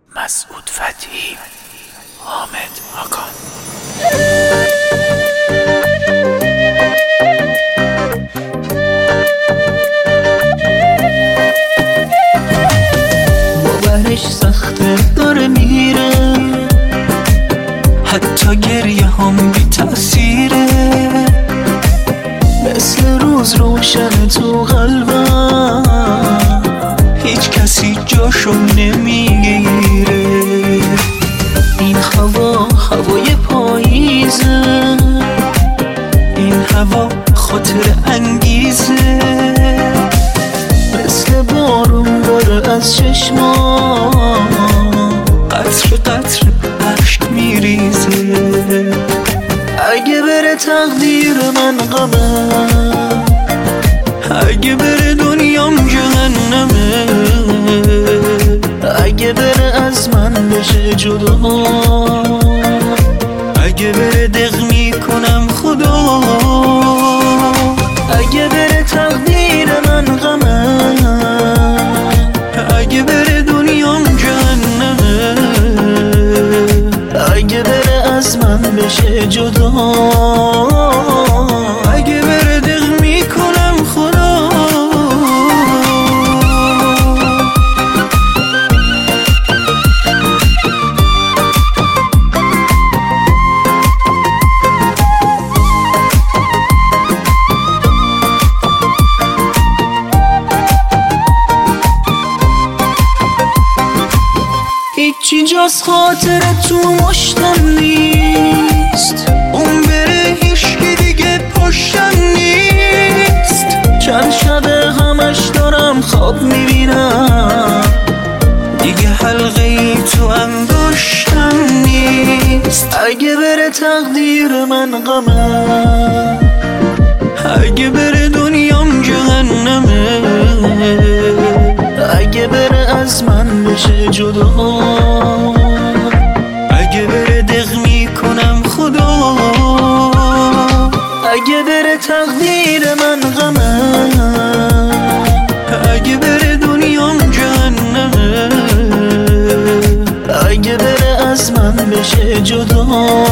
مسعود فتحی، حامد آقان. باورش سخته داره میره، حتی گریه هم بی تأثیره، مثل روز روشن تو قلبم، هیچ کسی جاشو نمیگیره. این هوا هوای پاییزه، این هوا خاطر انگیزه، مثل بارون داره از چشمام قطر قطر اشک میریزه. اگه بره تقدیر من غمه، اگه بره دنیام جهنمه، اگه بره از من بشه جدا، اگه بره دق میکنم خدا. اگه بره تقدیر من غمه، اگه بره دنیام جهنمه، اگه بره از من بشه جدا، اگه بره دق میکنم خدا. هیچی جز خاطر تو مشتم نیست، اون بره هیچکی دیگه پشتم نیست. چند شبه همش دارم خواب میبینم، دیگه حلقه ای تو انگشتم نیست. اگه بره تقدیر من غمه، اگه بره دنیام جهنمه، اگه بره از من بشه جدا، اگه بره دق میکنم خدا. اگه بره تقدیر من غمه، اگه بره دنیام جهنمه، اگه بره از من بشه جدا،